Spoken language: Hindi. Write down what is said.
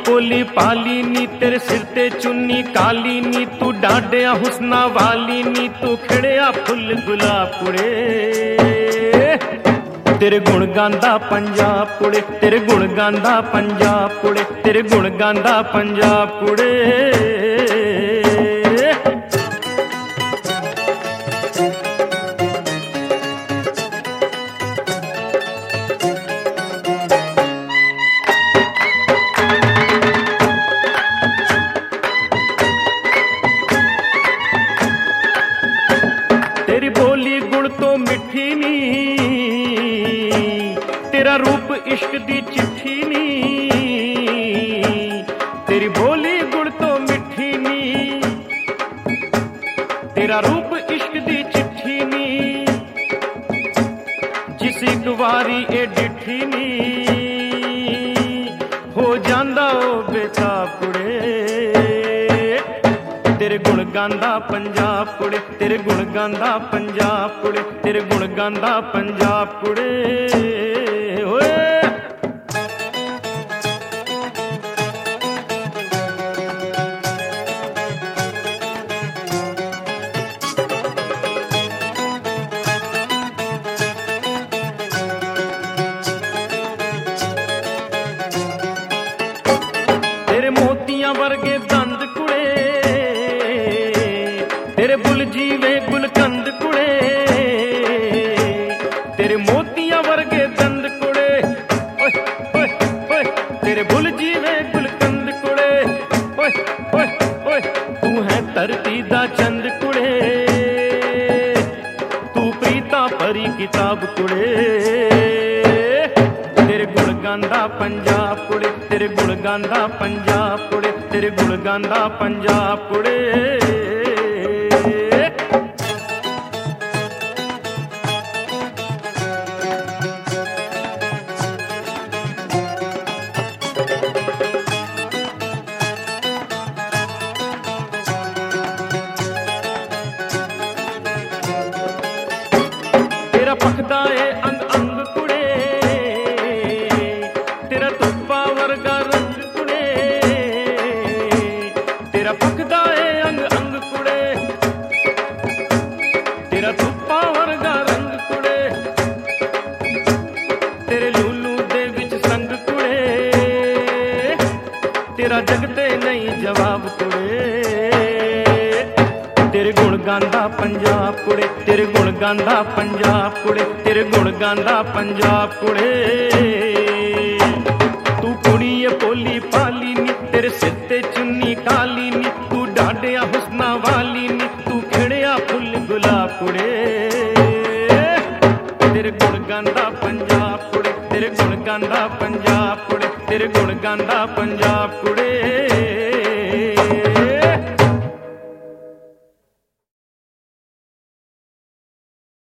भोली पाली नी, तेरे सिर ते चुन्नी काली नी, तू डांडिया हुस्ना वाली नी, तू खिड़िया फुल गुलाब कुड़े। तेरे गुण गांदा पंजाब कुड़े, तेरे गुण गांदा पंजाब कुड़े, तेरे गुण गांदा पंजाब कुड़े। तेरी बोली गुण तो मिठी नी, तेरा रूप इश्क दी चिट्ठी नी। तेरी बोली गुण तो मिठी नी, तेरा रूप इश्क दी चिट्ठी नी। जिस एक वारी ए डिठी नी, हो जांदा ओ बेताब कुड़े। तेरे गुण गांदा पंजाब कुड़े, तेरे गुण गांदा पंजाब कुड़े, तेरे गुण गांदा पंजाब कुड़े। ओए तेरे मोतियां वर्गे दंद कुड़े, तेरे बुल जीवे गुलकंद कुड़े। तेरे मोतियां वर्गे दंद कुड़े, ओए ओए ओए, तेरे बुल जीवे गुलकंद कुड़े। ओए ओए ओए, तू है धरती दा चंद कुड़े, तू प्रीता परी किताब कुड़े। तेरे गुण गांदा पंजाब कुड़े, तेरे गुण गांदा पंजाब कुड़े, तेरे गुण गांदा पंजाब कुड़े। तेरा पखदा ए अंग अंग कुड़े, तेरा तुप्पा वर्गा रंग कुड़े। तेरा पखदा ए अंग अंग कुड़े, तेरा तुप्पा वर्गा रंग कुड़े। तेरे लूलू दे विच संग कुड़े, तेरा जगते नहीं जवाब कुड़े। तेरे गुण गांदा पंजाब कुड़े, तेरे गुण गांदा पंजाब कुड़े, तेरे गुण गांदा पंजाब कुड़े। तू कुड़ी ए भोली पाली नी, तेरे सिर ते चुन्नी काली नी, तू डांडिया हुस्ना वाली नी, तू खिड़िया फुल गुलाब कुड़े। तेरे गुण गांदा पंजाब कुड़े, तेरे गुण गांदा पंजाब कुड़े, तेरे गुण गांदा पंजाब।